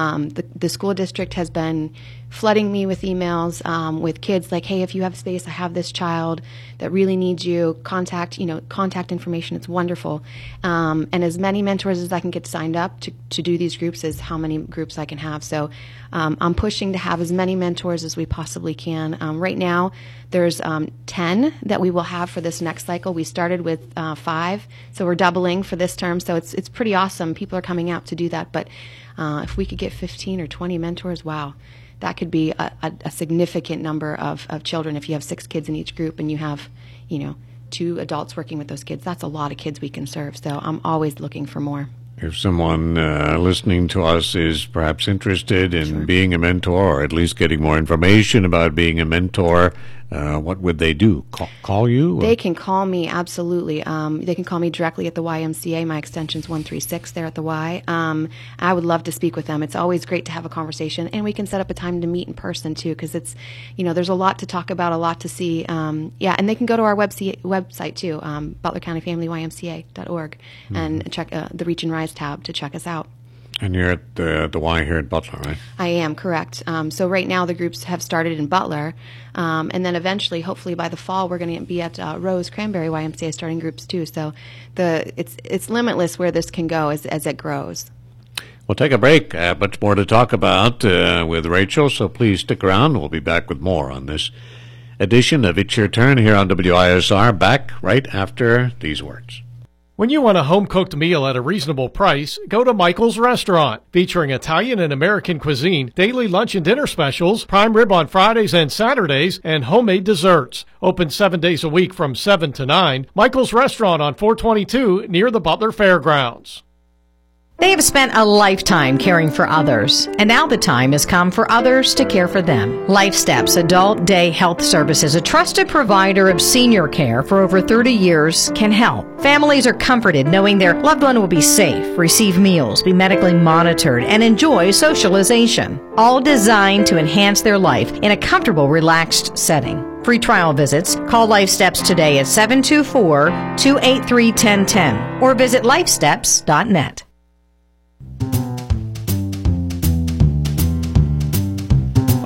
the school district has been flooding me with emails with kids like, hey, if you have space, I have this child that really needs you. Contact information. It's wonderful. And as many mentors as I can get signed up to do these groups is how many groups I can have. So I'm pushing to have as many mentors as we possibly can. Right now, there's 10 that we will have for this next cycle. We started with 5, so we're doubling for this term. So it's pretty awesome. People are coming out to do that. But if we could get 15 or 20 mentors, wow. That could be a significant number of children. If you have 6 kids in each group and you have, 2 adults working with those kids, that's a lot of kids we can serve. So I'm always looking for more. If someone listening to us is perhaps interested in being a mentor, or at least getting more information about being a mentor, what would they do? Call you? They can call me, absolutely. They can call me directly at the YMCA. My extension's 136 there at the Y. I would love to speak with them. It's always great to have a conversation, and we can set up a time to meet in person too, because it's, there's a lot to talk about, a lot to see. And they can go to our website too, ButlerCountyFamilyYMCA.org, and check the Reach and Rise tab to check us out. And you're at the Y here at Butler, right? I am, correct. So right now the groups have started in Butler, and then eventually, hopefully by the fall, we're going to be at Rose Cranberry YMCA starting groups too. So it's limitless where this can go as it grows. We'll take a break. Much more to talk about with Rachel, so please stick around. We'll be back with more on this edition of It's Your Turn here on WISR, back right after these words. When you want a home-cooked meal at a reasonable price, go to Michael's Restaurant. Featuring Italian and American cuisine, daily lunch and dinner specials, prime rib on Fridays and Saturdays, and homemade desserts. Open 7 days a week from 7 to 9. Michael's Restaurant on 422 near the Butler Fairgrounds. They have spent a lifetime caring for others, and now the time has come for others to care for them. Life Steps Adult Day Health Services, a trusted provider of senior care for over 30 years, can help. Families are comforted knowing their loved one will be safe, receive meals, be medically monitored, and enjoy socialization, all designed to enhance their life in a comfortable, relaxed setting. Free trial visits. Call Life Steps today at 724-283-1010 or visit lifesteps.net.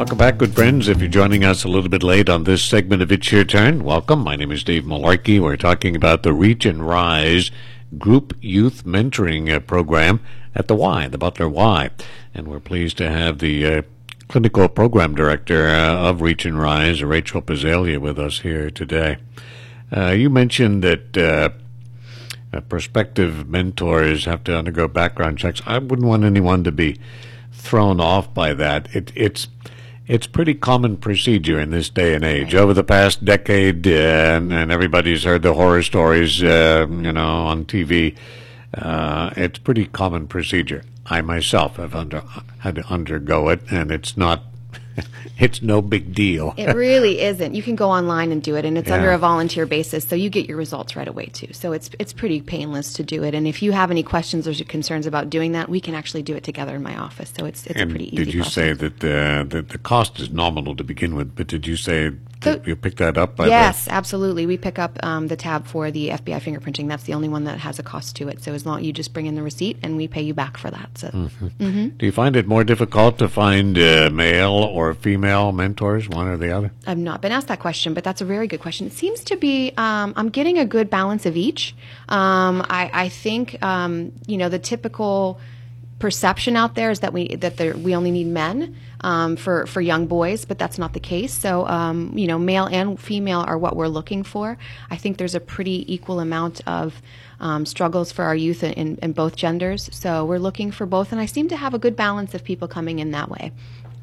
Welcome back, good friends. If you're joining us a little bit late on this segment of It's Your Turn, welcome. My name is Dave Malarkey. We're talking about the Reach and Rise Group Youth Mentoring Program at the Y, the Butler Y. And we're pleased to have the Clinical Program Director of Reach and Rise, Rachel Pizzalia, with us here today. You mentioned that prospective mentors have to undergo background checks. I wouldn't want anyone to be thrown off by that. It's pretty common procedure in this day and age. Over the past decade, and everybody's heard the horror stories, on TV. It's pretty common procedure. I myself have had to undergo it, and it's not. It's no big deal. It really isn't. You can go online and do it, and it's under a volunteer basis, so you get your results right away too. So it's pretty painless to do it. And if you have any questions or concerns about doing that, we can actually do it together in my office. So it's a pretty easy Did you process. say that the cost is nominal to begin with? But did you say you pick that up? Yes, absolutely. We pick up the tab for the FBI fingerprinting. That's the only one that has a cost to it. So as long you just bring in the receipt, and we pay you back for that. So. Do you find it more difficult to find male or female mentors, one or the other? I've not been asked that question, but that's a very good question. It seems to be I'm getting a good balance of each. I think the typical perception out there is that we only need men for young boys, but that's not the case. So male and female are what we're looking for. I think there's a pretty equal amount of struggles for our youth in both genders. So we're looking for both, and I seem to have a good balance of people coming in that way.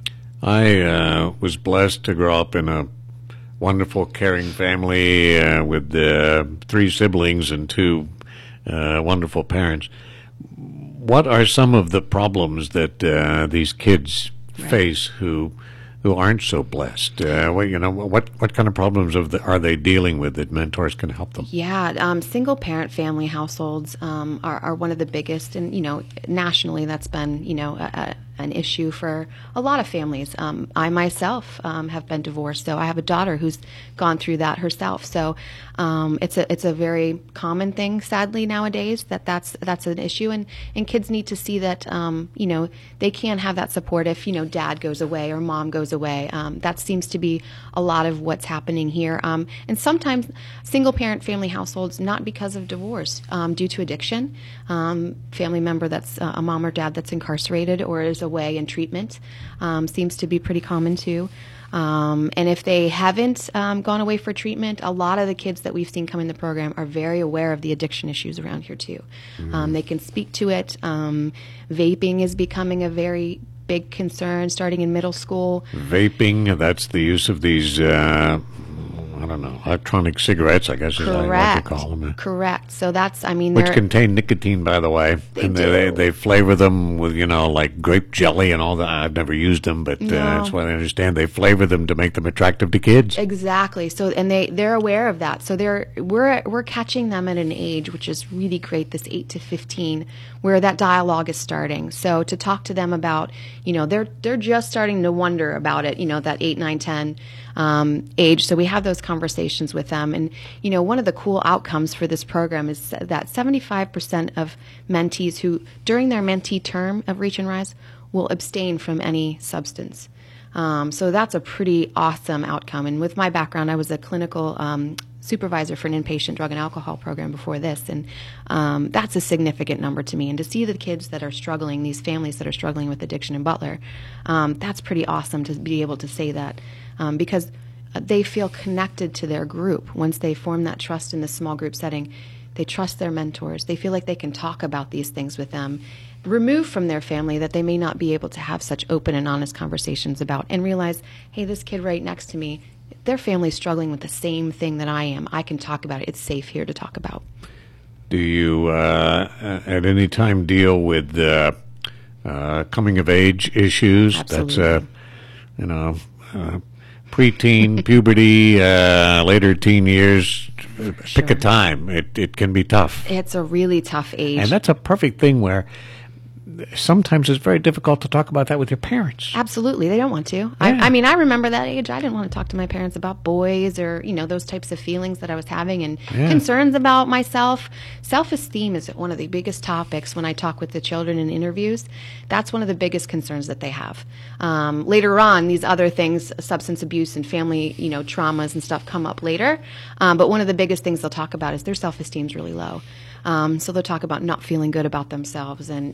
I was blessed to grow up in a wonderful, caring family with 3 siblings and 2 wonderful parents. What are some of the problems that these kids face who aren't so blessed? What kind of problems are they dealing with that mentors can help them? Yeah, single parent family households are one of the biggest, and nationally that's been an issue for a lot of families. I myself have been divorced, so I have a daughter who's gone through that herself. So it's a very common thing, sadly, nowadays that's an issue, and kids need to see that they can have that support if dad goes away or mom goes away. That seems to be a lot of what's happening here, and sometimes single parent family households, not because of divorce, due to addiction, family member that's a mom or dad that's incarcerated or is away in treatment, seems to be pretty common too. And if they haven't gone away for treatment, a lot of the kids that we've seen come in the program are very aware of the addiction issues around here too. They can speak to it. Vaping is becoming a very big concern starting in middle school. Vaping, that's the use of these electronic cigarettes, I guess is what you call them. Correct. So that's, which contain nicotine, by the way. They flavor them with, like grape jelly and all that. I've never used them, but that's what I understand. They flavor them to make them attractive to kids. Exactly. So, and they're aware of that. So we're catching them at an age which is really great, this 8 to 15, where that dialogue is starting. So to talk to them about, they're just starting to wonder about it, that 8, 9, 10 age. So we have those conversations with them. And, one of the cool outcomes for this program is that 75% of mentees who, during their mentee term of Reach and Rise, will abstain from any substance. So that's a pretty awesome outcome. And with my background, I was a clinical supervisor for an inpatient drug and alcohol program before this, and that's a significant number to me. And to see the kids that are struggling, these families that are struggling with addiction in Butler, that's pretty awesome to be able to say that, because they feel connected to their group. Once they form that trust in the small group setting, they trust their mentors. They feel like they can talk about these things with them, removed from their family that they may not be able to have such open and honest conversations about, and realize, hey, this kid right next to me, their family's struggling with the same thing that I am. I can talk about it. It's safe here to talk about. Do you at any time deal with coming of age issues? Absolutely. That's preteen, puberty, later teen years. Pick a time. It can be tough. It's a really tough age. And that's a perfect thing where sometimes it's very difficult to talk about that with your parents. Absolutely. They don't want to. Yeah. I mean, I remember that age. I didn't want to talk to my parents about boys or, those types of feelings that I was having and concerns about myself. Self-esteem is one of the biggest topics when I talk with the children in interviews. That's one of the biggest concerns that they have. Later on, these other things, substance abuse and family, traumas and stuff come up later. But one of the biggest things they'll talk about is their self-esteem is really low. So they'll talk about not feeling good about themselves. And,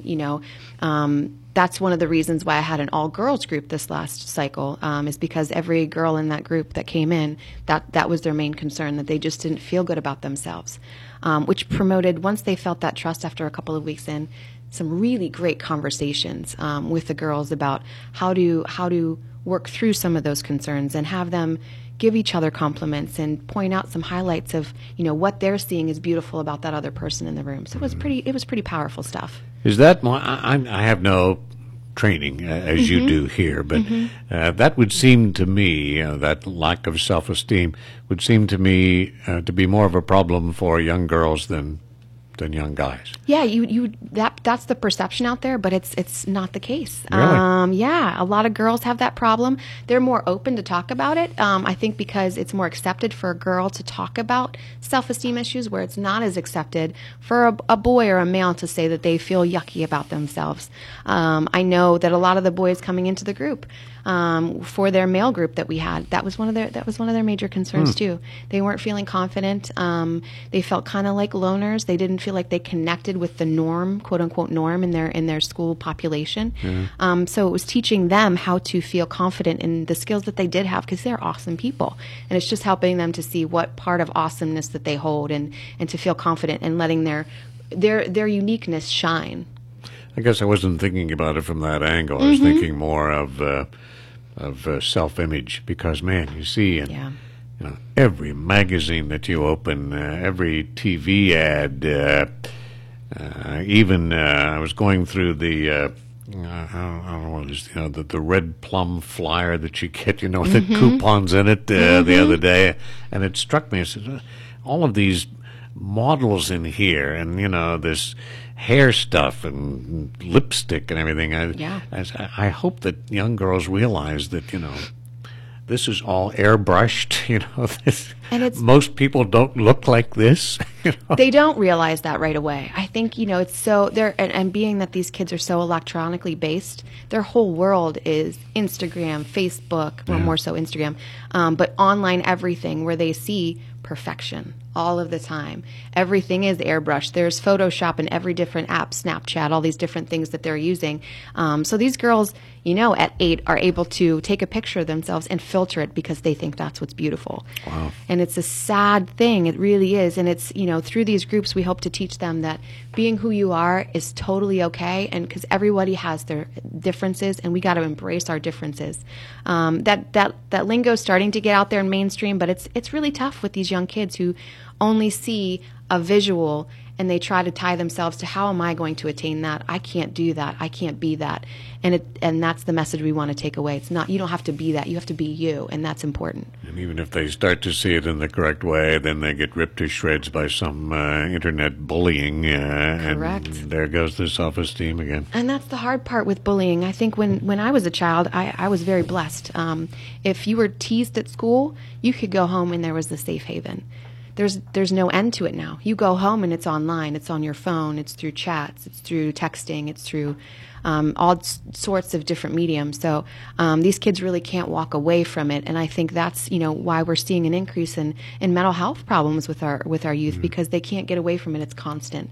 that's one of the reasons why I had an all-girls group this last cycle, is because every girl in that group that came in, that was their main concern, that they just didn't feel good about themselves, which promoted, once they felt that trust after a couple of weeks in, some really great conversations with the girls about how to work through some of those concerns and have them give each other compliments and point out some highlights of what they're seeing is beautiful about that other person in the room. So it was pretty powerful stuff. Is that I have no training as you do here, but that would seem to me, that lack of self-esteem would seem to me to be more of a problem for young girls than young guys. Yeah, that's the perception out there, but it's not the case. Really? Yeah, a lot of girls have that problem. They're more open to talk about it. I think because it's more accepted for a girl to talk about self-esteem issues, where it's not as accepted for a boy or a male to say that they feel yucky about themselves. I know that a lot of the boys coming into the group, for their male group that we had, that was one of their major concerns too. They weren't feeling confident. They felt kind of like loners. They didn't feel like they connected with the norm, quote unquote norm, in their school population. So it was teaching them how to feel confident in the skills that they did have, because they're awesome people, and it's just helping them to see what part of awesomeness that they hold and to feel confident and letting their uniqueness shine. I guess I wasn't thinking about it from that angle. I was thinking more of self-image, because man, you see in every magazine that you open, every TV ad, even I was going through the I don't know what it is, the red plum flyer that you get, with the coupons in it the other day, and it struck me. I said, all of these models in here, and this hair stuff and lipstick and everything. I hope that young girls realize that this is all airbrushed. And most people don't look like this. They don't realize that right away. I think it's so and being that these kids are so electronically based, their whole world is Instagram, Facebook, well, more so Instagram, but online everything, where they see perfection all of the time. Everything is airbrushed. There's Photoshop in every different app, Snapchat, all these different things that they're using. So these girls, at 8 are able to take a picture of themselves and filter it because they think that's what's beautiful. Wow. And it's a sad thing. It really is. And it's, through these groups, we hope to teach them that being who you are is totally okay. And because everybody has their differences, and we got to embrace our differences. That lingo is starting to get out there in mainstream, but it's really tough with these young kids who only see a visual, and they try to tie themselves to, how am I going to attain that? I can't do that. I can't be that. And that's the message we want to take away. It's not, you don't have to be that. You have to be you, and that's important. And even if they start to see it in the correct way, then they get ripped to shreds by some internet bullying. Correct. And there goes the self-esteem again. And that's the hard part with bullying. I think when I was a child, I was very blessed. If you were teased at school, you could go home and there was the safe haven. There's no end to it now. You go home and it's online. It's on your phone. It's through chats. It's through texting. It's through all sorts of different mediums. So these kids really can't walk away from it. And I think that's why we're seeing an increase in mental health problems with our youth, because they can't get away from it. It's constant.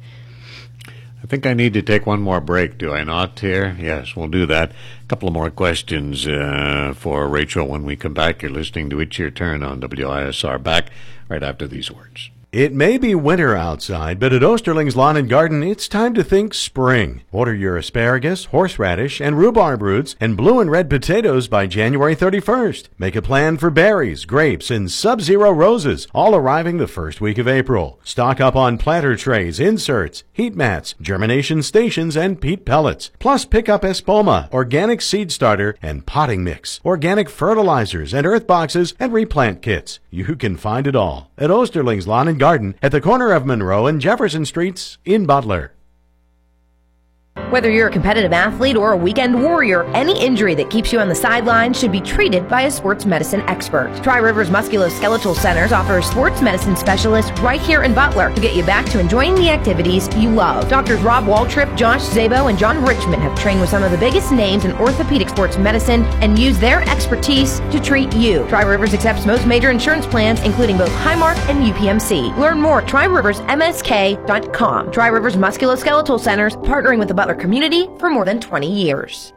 I think I need to take one more break, do I not, here? Yes, we'll do that. A couple of more questions for Rachel when we come back. You're listening to It's Your Turn on WISR. Back right after these words. It may be winter outside, but at Osterling's Lawn and Garden, it's time to think spring. Order your asparagus, horseradish, and rhubarb roots and blue and red potatoes by January 31st. Make a plan for berries, grapes, and sub-zero roses, all arriving the first week of April. Stock up on planter trays, inserts, heat mats, germination stations, and peat pellets. Plus pick up espoma, organic seed starter, and potting mix, organic fertilizers, and earth boxes, and replant kits. You can find it all at Osterling's Lawn and Garden at the corner of Monroe and Jefferson Streets in Butler. Whether you're a competitive athlete or a weekend warrior, any injury that keeps you on the sidelines should be treated by a sports medicine expert. Tri-Rivers Musculoskeletal Centers offers sports medicine specialists right here in Butler to get you back to enjoying the activities you love. Doctors Rob Waltrip, Josh Zabo, and John Richmond have trained with some of the biggest names in orthopedic sports medicine and use their expertise to treat you. Tri-Rivers accepts most major insurance plans, including both Highmark and UPMC. Learn more at TriRiversMSK.com. Tri-Rivers Musculoskeletal Centers, partnering with the Butler community for more than 20 years.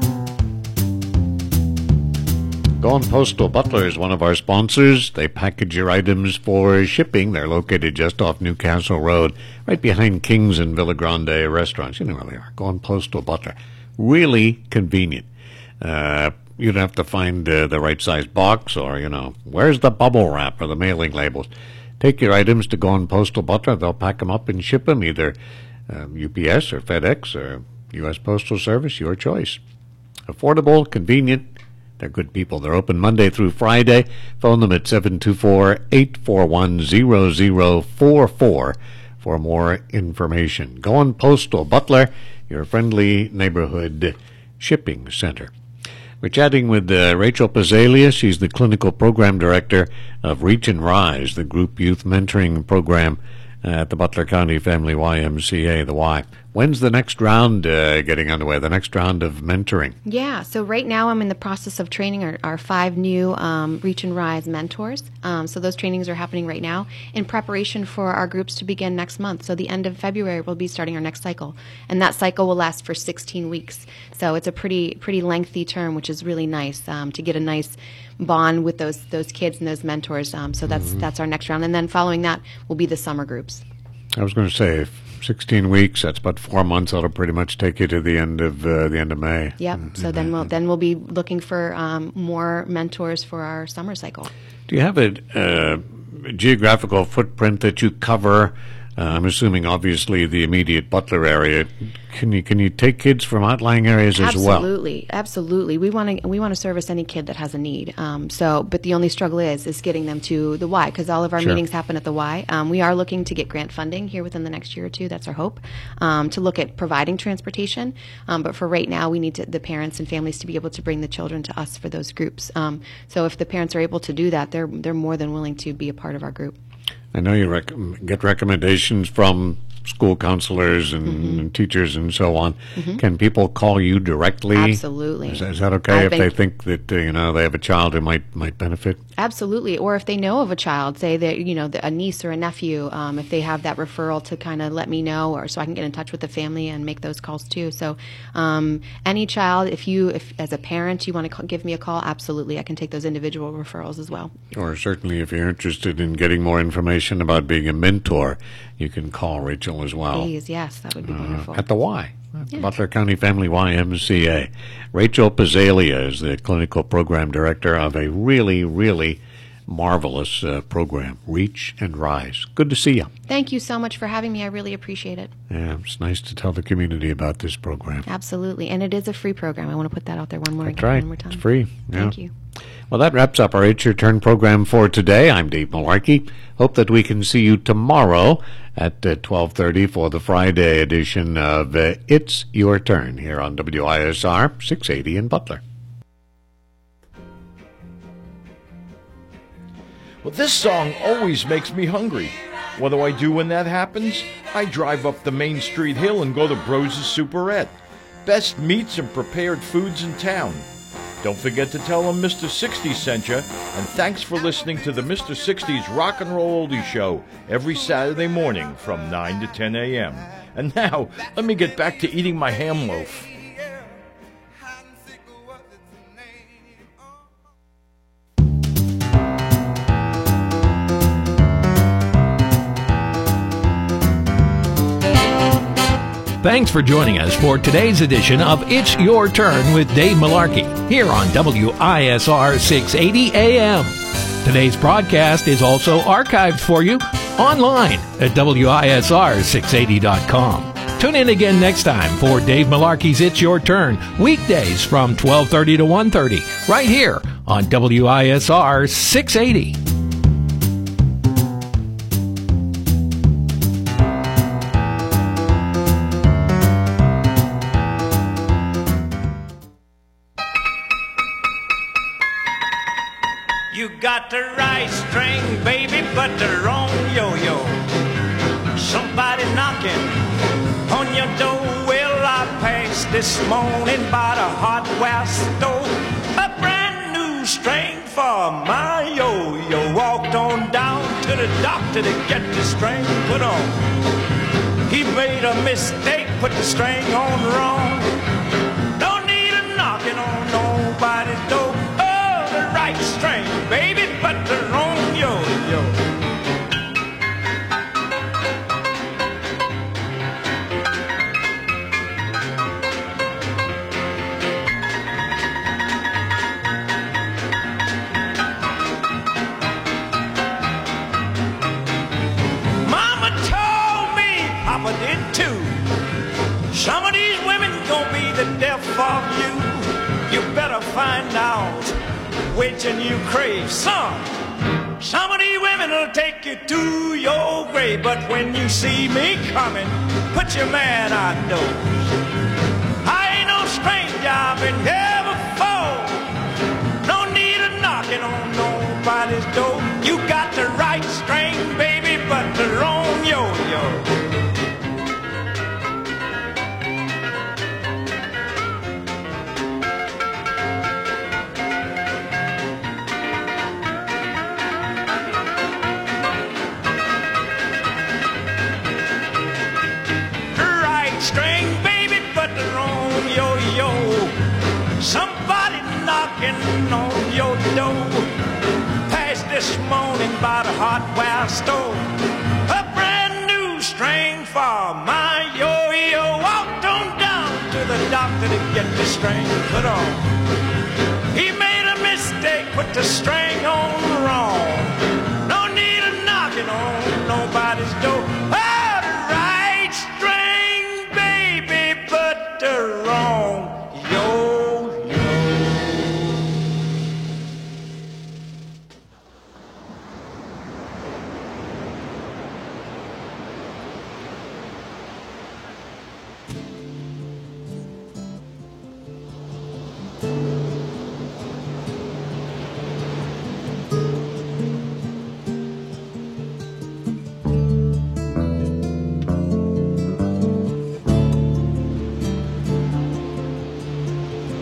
Gone Postal Butler is one of our sponsors. They package your items for shipping. They're located just off Newcastle Road, right behind King's and Villa Grande restaurants. You know where they are. Gone Postal Butler. Really convenient. You don't have to find the right size box or, where's the bubble wrap or the mailing labels. Take your items to Gone Postal Butler. They'll pack them up and ship them either UPS or FedEx or U.S. Postal Service, your choice. Affordable, convenient. They're good people. They're open Monday through Friday. Phone them at 724-841-0044 for more information. Gone Postal Butler, your friendly neighborhood shipping center. We're chatting with Rachel Pazzalia. She's the clinical program director of Reach and Rise, the group youth mentoring program at the Butler County Family YMCA, the Y. When's the next round getting underway, the next round of mentoring? Yeah, so right now I'm in the process of training our 5 new Reach and Rise mentors. So those trainings are happening right now in preparation for our groups to begin next month. So the end of February we'll be starting our next cycle. And that cycle will last for 16 weeks. So it's a pretty lengthy term, which is really nice to get a nice bond with those kids and those mentors. So that's our next round. And then following that will be the summer groups. I was going to say 16 weeks. That's about 4 months. That'll pretty much take you to the end of May. Yep. So then we'll be looking for more mentors for our summer cycle. Do you have a geographical footprint that you cover? I'm assuming, obviously, the immediate Butler area. Can you take kids from outlying areas as well? Absolutely. We want to service any kid that has a need. But the only struggle is getting them to the Y, because all of our meetings happen at the Y. We are looking to get grant funding here within the next year or two. That's our hope, to look at providing transportation. But for right now, we need the parents and families to be able to bring the children to us for those groups. So if the parents are able to do that, they're more than willing to be a part of our group. I know you get recommendations from school counselors and teachers and so on. Can people call you directly? Absolutely. Is that okay if they think that they have a child who might benefit? Absolutely. Or if they know of a child, say that a niece or a nephew, if they have that referral, to kind of let me know, or so I can get in touch with the family and make those calls too. So any child, if as a parent you want to give me a call, absolutely, I can take those individual referrals as well. Or certainly if you're interested in getting more information about being a mentor, you can call Rachel as well. Please, yes, that would be wonderful. At the Y, the Butler County Family YMCA. Rachel Pazzalia is the clinical program director of a really, really marvelous program, Reach and Rise. Good to see you. Thank you so much for having me. I really appreciate it. Yeah, it's nice to tell the community about this program. Absolutely, and it is a free program. I want to put that out there one more time. It's free. Yeah. Thank you. Well, that wraps up our It's Your Turn program for today. I'm Dave Malarkey. Hope that we can see you tomorrow at 12:30 for the Friday edition of It's Your Turn here on WISR 680 in Butler. Well, this song always makes me hungry. What do I do when that happens? I drive up the Main Street Hill and go to Brose Superette. Best meats and prepared foods in town. Don't forget to tell them Mr. 60 sent you, and thanks for listening to the Mr. 60's Rock and Roll Oldie Show every Saturday morning from 9 to 10 a.m. And now, let me get back to eating my ham loaf. Thanks for joining us for today's edition of It's Your Turn with Dave Malarkey here on WISR 680 AM. Today's broadcast is also archived for you online at WISR680.com. Tune in again next time for Dave Malarkey's It's Your Turn, weekdays from 12:30 to 1:30, right here on WISR 680. You got the right string, baby, but the wrong yo-yo. Somebody knocking on your door. Well, I passed this morning by the hardware store. A brand new string for my yo-yo. Walked on down to the doctor to get the string put on. He made a mistake, put the string on wrong. Don't need a knocking on nobody's door. Oh, the right string, baby, but the wrong yo-yo. Papa did too. Some of these women gonna be the death of you. You better find out which one you crave, son. Some of these women will take you to your grave. But when you see me coming, put your man outdoors. I ain't no stranger, I've been here before. No need of knocking on nobody's door. You got the right string, baby, but the wrong yo-yo. String, baby, but the wrong yo-yo. Somebody knocking on your door. Passed this morning by the hardware store. A brand new string for my yo-yo. Walked on down to the doctor to get the string put on. He made a mistake, put the string on wrong.